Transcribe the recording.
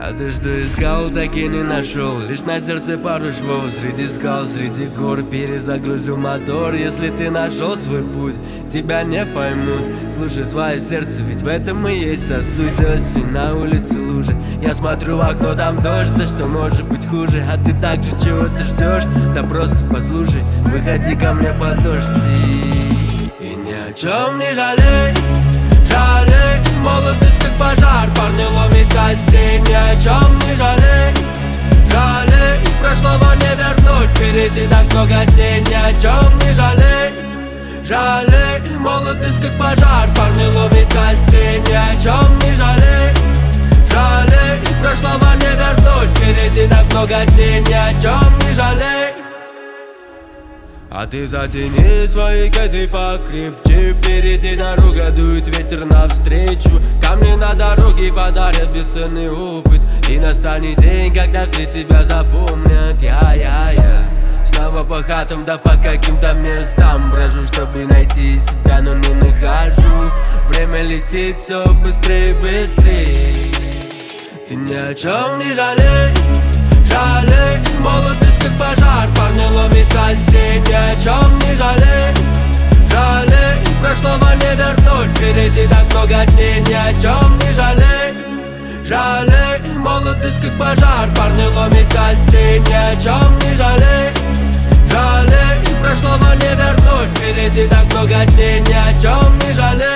А ты что искал, так и не нашел. Лишь на сердце пару швов. Среди скал, среди гор перезагрузил мотор. Если ты нашел свой путь, тебя не поймут. Слушай свое сердце, ведь в этом и есть вся суть. Осень, на улице лужи. Я смотрю в окно, там дождь. Да что может быть хуже? А ты так же чего ты ждешь? Да просто послушай, выходи ко мне под дождь. И ни о чем не жалей, жалей. Молодость как пожар, парни ломит костей. Ни о чем не жалей, жалей. Прошлого не вернуть, впереди так много дней. Ни о чем не жалей, жалей. Молодость как пожар, парни ломит костей. Ни о чем не жалей, жалей. Прошлого не вернуть, впереди так много дней. Ни о чем не жалей. А ты затяни свои кеды покрепче. Впереди дорога, дует ветер навстречу. Камни на дороге подарят бесценный опыт. И настанет день, когда все тебя запомнят. Я снова по хатам, да по каким-то местам брожу, чтобы найти себя, но не нахожу. Время летит все быстрее, быстрее. Ты ни о чем не жалей, жалей. Молодость как пожар, парни ломит костей. Ни о чем не жалей, жалей. Прошлого не вернуть, впереди так много дней. Ни о чем не жалей, жалей. Молодость как пожар, парни ломит костей. Ни о чем не жалей, жалей. Прошлого не вернуть, впереди так много дней. Ни о чем не жалей.